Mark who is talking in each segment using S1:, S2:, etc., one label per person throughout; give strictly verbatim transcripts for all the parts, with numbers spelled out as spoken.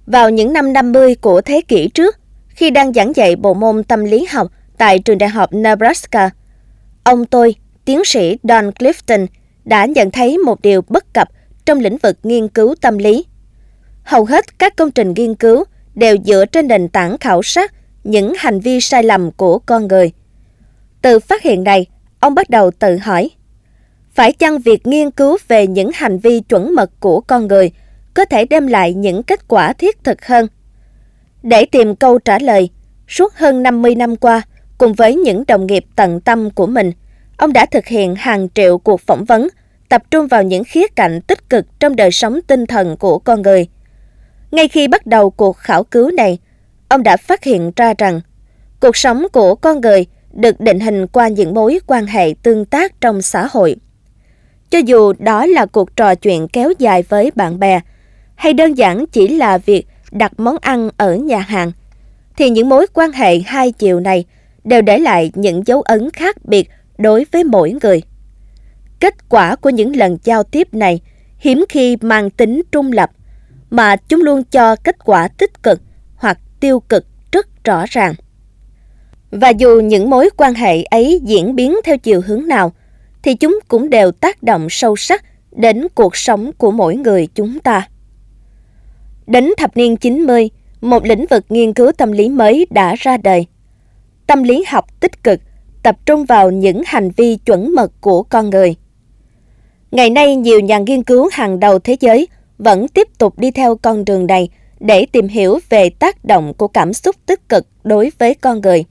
S1: Vào những năm năm mươi của thế kỷ trước, khi đang giảng dạy bộ môn tâm lý học tại trường đại học Nebraska, ông tôi, tiến sĩ Don Clifton, đã nhận thấy một điều bất cập trong lĩnh vực nghiên cứu tâm lý. Hầu hết các công trình nghiên cứu đều dựa trên nền tảng khảo sát những hành vi sai lầm của con người. Từ phát hiện này, ông bắt đầu tự hỏi, phải chăng việc nghiên cứu về những hành vi chuẩn mực của con người có thể đem lại những kết quả thiết thực hơn? Để tìm câu trả lời, suốt hơn năm mươi năm qua, cùng với những đồng nghiệp tận tâm của mình, ông đã thực hiện hàng triệu cuộc phỏng vấn, tập trung vào những khía cạnh tích cực trong đời sống tinh thần của con người. Ngay khi bắt đầu cuộc khảo cứu này, ông đã phát hiện ra rằng cuộc sống của con người được định hình qua những mối quan hệ tương tác trong xã hội. Cho dù đó là cuộc trò chuyện kéo dài với bạn bè, hay đơn giản chỉ là việc đặt món ăn ở nhà hàng, thì những mối quan hệ hai chiều này đều để lại những dấu ấn khác biệt đối với mỗi người. Kết quả của những lần giao tiếp này hiếm khi mang tính trung lập, mà chúng luôn cho kết quả tích cực hoặc tiêu cực rất rõ ràng. Và dù những mối quan hệ ấy diễn biến theo chiều hướng nào, thì chúng cũng đều tác động sâu sắc đến cuộc sống của mỗi người chúng ta. Đến thập niên chín mươi, một lĩnh vực nghiên cứu tâm lý mới đã ra đời. Tâm lý học tích cực tập trung vào những hành vi chuẩn mực của con người. Ngày nay, nhiều nhà nghiên cứu hàng đầu thế giới vẫn tiếp tục đi theo con đường này để tìm hiểu về tác động của cảm xúc tích cực đối với con người.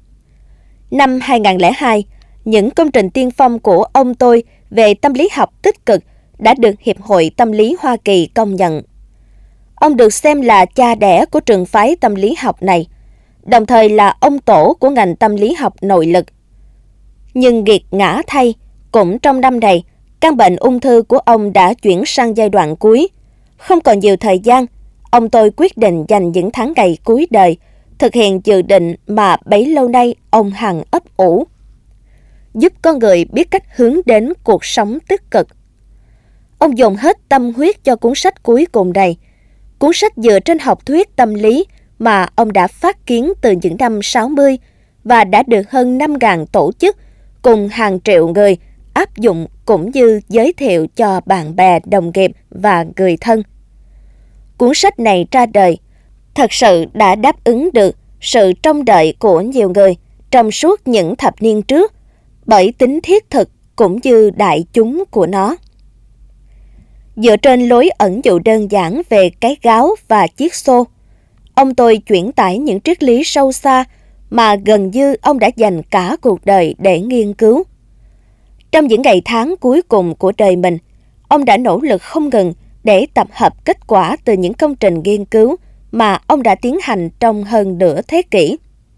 S1: Năm hai không không hai, những công trình tiên phong của ông tôi về tâm lý học tích cực đã được Hiệp hội Tâm lý Hoa Kỳ công nhận. Ông được xem là cha đẻ của trường phái tâm lý học này, đồng thời là ông tổ của ngành tâm lý học nội lực. Nhưng nghiệt ngã thay, cũng trong năm này, căn bệnh ung thư của ông đã chuyển sang giai đoạn cuối. Không còn nhiều thời gian, ông tôi quyết định dành những tháng ngày cuối đời thực hiện dự định mà bấy lâu nay ông hằng ấp ủ: giúp con người biết cách hướng đến cuộc sống tích cực. Ông dồn hết tâm huyết cho cuốn sách cuối cùng này, cuốn sách dựa trên học thuyết tâm lý mà ông đã phát kiến từ những năm sáu mươi và đã được hơn năm nghìn tổ chức cùng hàng triệu người áp dụng cũng như giới thiệu cho bạn bè, đồng nghiệp và người thân. Cuốn sách này ra đời thật sự đã đáp ứng được sự trông đợi của nhiều người trong suốt những thập niên trước bởi tính thiết thực cũng như đại chúng của nó. Dựa trên lối ẩn dụ đơn giản về cái gáo và chiếc xô, ông tôi chuyển tải những triết lý sâu xa mà gần như ông đã dành cả cuộc đời để nghiên cứu. Trong những ngày tháng cuối cùng của đời mình, ông đã nỗ lực không ngừng để tập hợp kết quả từ những công trình nghiên cứu mà ông đã tiến hành trong hơn nửa thế kỷ.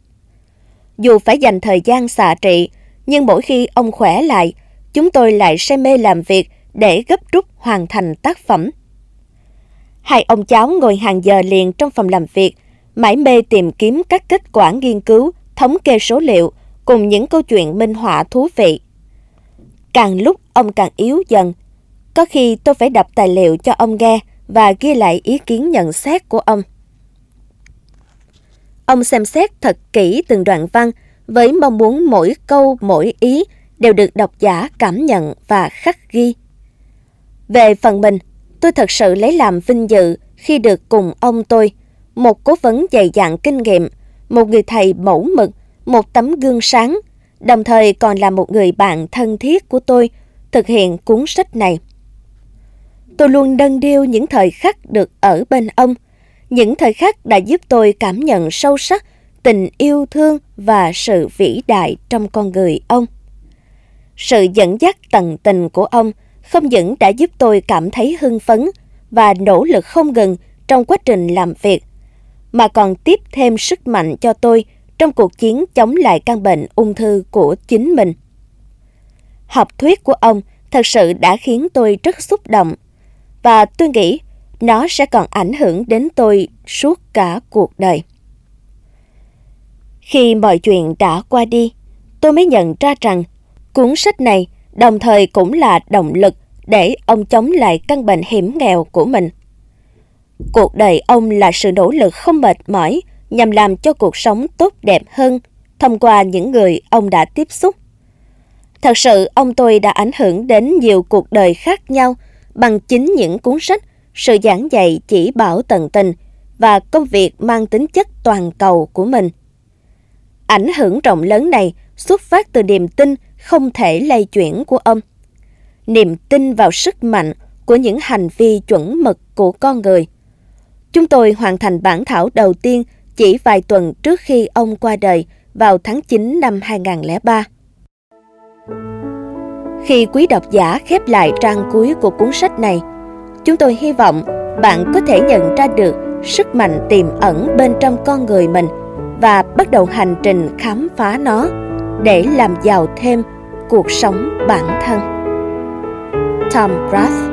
S1: Dù phải dành thời gian xạ trị, nhưng mỗi khi ông khỏe lại, chúng tôi lại say mê làm việc để gấp rút hoàn thành tác phẩm. Hai ông cháu ngồi hàng giờ liền trong phòng làm việc, mải mê tìm kiếm các kết quả nghiên cứu, thống kê số liệu, cùng những câu chuyện minh họa thú vị. Càng lúc ông càng yếu dần. Có khi tôi phải đọc tài liệu cho ông nghe và ghi lại ý kiến nhận xét của ông. Ông xem xét thật kỹ từng đoạn văn với mong muốn mỗi câu, mỗi ý đều được độc giả cảm nhận và khắc ghi. Về phần mình, tôi thật sự lấy làm vinh dự khi được cùng ông tôi, một cố vấn dày dặn kinh nghiệm, một người thầy mẫu mực, một tấm gương sáng, đồng thời còn là một người bạn thân thiết của tôi, thực hiện cuốn sách này. Tôi luôn nâng niu những thời khắc được ở bên ông, những thời khắc đã giúp tôi cảm nhận sâu sắc tình yêu thương và sự vĩ đại trong con người ông. Sự dẫn dắt tận tình của ông không những đã giúp tôi cảm thấy hưng phấn và nỗ lực không ngừng trong quá trình làm việc, mà còn tiếp thêm sức mạnh cho tôi trong cuộc chiến chống lại căn bệnh ung thư của chính mình. Học thuyết của ông thật sự đã khiến tôi rất xúc động, và tôi nghĩ nó sẽ còn ảnh hưởng đến tôi suốt cả cuộc đời. Khi mọi chuyện đã qua đi, tôi mới nhận ra rằng cuốn sách này đồng thời cũng là động lực để ông chống lại căn bệnh hiểm nghèo của mình. Cuộc đời ông là sự nỗ lực không mệt mỏi nhằm làm cho cuộc sống tốt đẹp hơn thông qua những người ông đã tiếp xúc. Thật sự, ông tôi đã ảnh hưởng đến nhiều cuộc đời khác nhau bằng chính những cuốn sách, sự giảng dạy chỉ bảo tận tình và công việc mang tính chất toàn cầu của mình. Ảnh hưởng rộng lớn này xuất phát từ niềm tin không thể lay chuyển của ông. Niềm tin vào sức mạnh của những hành vi chuẩn mực của con người. Chúng tôi hoàn thành bản thảo đầu tiên chỉ vài tuần trước khi ông qua đời vào tháng chín năm hai nghìn không trăm lẻ ba. Khi quý độc giả khép lại trang cuối của cuốn sách này, chúng tôi hy vọng bạn có thể nhận ra được sức mạnh tiềm ẩn bên trong con người mình và bắt đầu hành trình khám phá nó để làm giàu thêm cuộc sống bản thân. Tom Rath.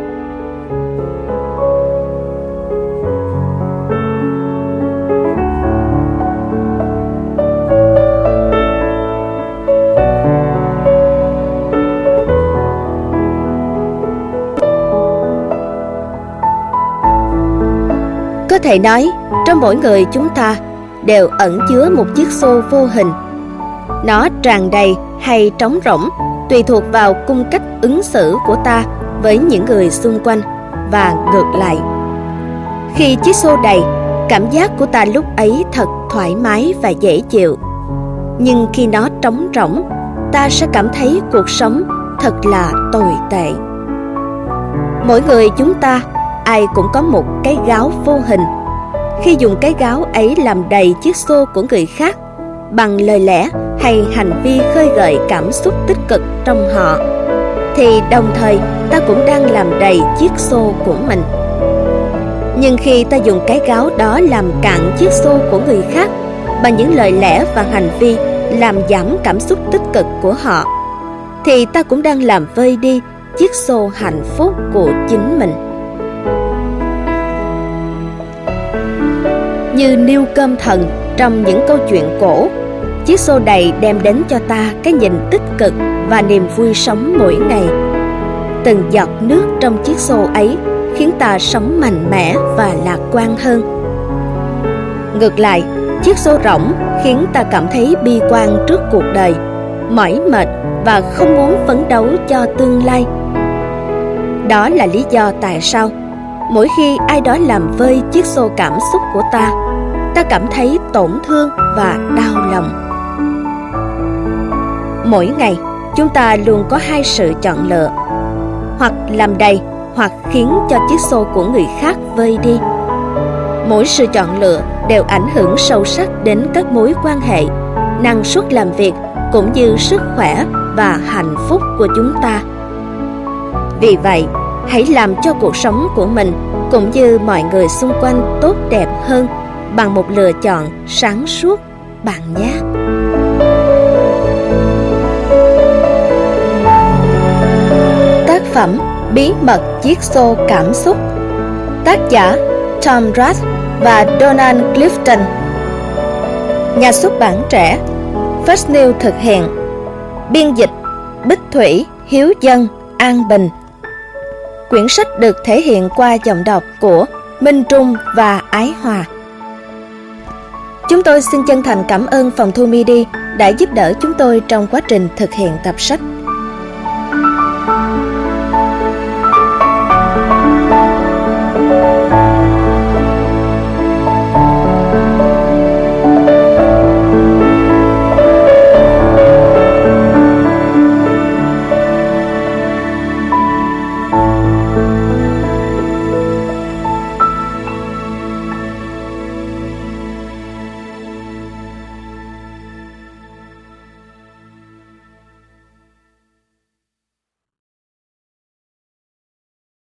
S1: Có thể nói, trong mỗi người chúng ta đều ẩn chứa một chiếc xô vô hình. Nó tràn đầy hay trống rỗng tùy thuộc vào cung cách ứng xử của ta với những người xung quanh và ngược lại. Khi chiếc xô đầy, cảm giác của ta lúc ấy thật thoải mái và dễ chịu. Nhưng khi nó trống rỗng, ta sẽ cảm thấy cuộc sống thật là tồi tệ. Mỗi người chúng ta, ai cũng có một cái gáo vô hình. Khi dùng cái gáo ấy làm đầy chiếc xô của người khác bằng lời lẽ hay hành vi khơi gợi cảm xúc tích cực trong họ, thì đồng thời ta cũng đang làm đầy chiếc xô của mình. Nhưng khi ta dùng cái gáo đó làm cạn chiếc xô của người khác bằng những lời lẽ và hành vi làm giảm cảm xúc tích cực của họ, thì ta cũng đang làm vơi đi chiếc xô hạnh phúc của chính mình. Như niêu cơm thần trong những câu chuyện cổ, chiếc xô đầy đem đến cho ta cái nhìn tích cực và niềm vui sống mỗi ngày. Từng giọt nước trong chiếc xô ấy khiến ta sống mạnh mẽ và lạc quan hơn. Ngược lại, chiếc xô rỗng khiến ta cảm thấy bi quan trước cuộc đời, mỏi mệt và không muốn phấn đấu cho tương lai. Đó là lý do tại sao mỗi khi ai đó làm vơi chiếc xô cảm xúc của ta, ta cảm thấy tổn thương và đau lòng. Mỗi ngày, chúng ta luôn có hai sự chọn lựa: hoặc làm đầy, hoặc khiến cho chiếc xô của người khác vơi đi. Mỗi sự chọn lựa đều ảnh hưởng sâu sắc đến các mối quan hệ, năng suất làm việc cũng như sức khỏe và hạnh phúc của chúng ta. Vì vậy, hãy làm cho cuộc sống của mình cũng như mọi người xung quanh tốt đẹp hơn bằng một lựa chọn sáng suốt bạn nhé. Tác phẩm Bí mật chiếc xô cảm xúc, tác giả Tom Rath và Donald Clifton, nhà xuất bản Trẻ, First New thực hiện, biên dịch Bích Thủy, Hiếu Dân, An Bình. Quyển sách được thể hiện qua giọng đọc của Minh Trung và Ái Hòa. Chúng tôi xin chân thành cảm ơn phòng thu midi đã giúp đỡ chúng tôi trong quá trình thực hiện tập sách.